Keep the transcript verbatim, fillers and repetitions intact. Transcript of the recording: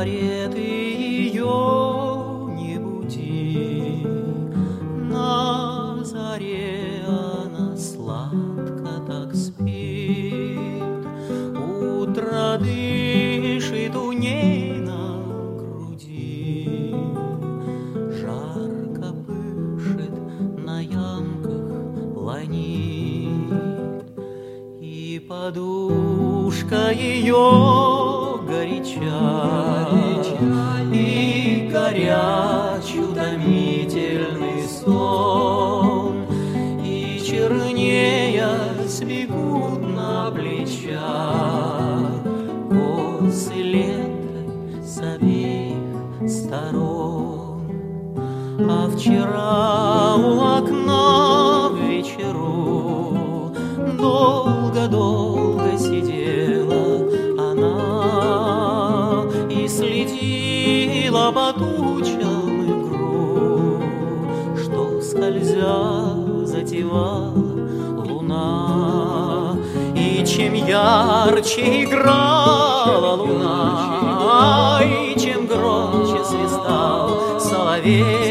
заре ты ее не буди, на заре она сладко так спит, утро дышит у ней на груди, жарко пышет на ямках планит, и подушка ее горяча, и горяч утомительный сон, и чернея бегут на плечах косы ленты с обеих сторон. А вчера у окна в вечеру долго-долго сидела она и следила по тучам игру, что, скользя, затевала луна. И чем ярче играла луна, и чем громче свистал соловей,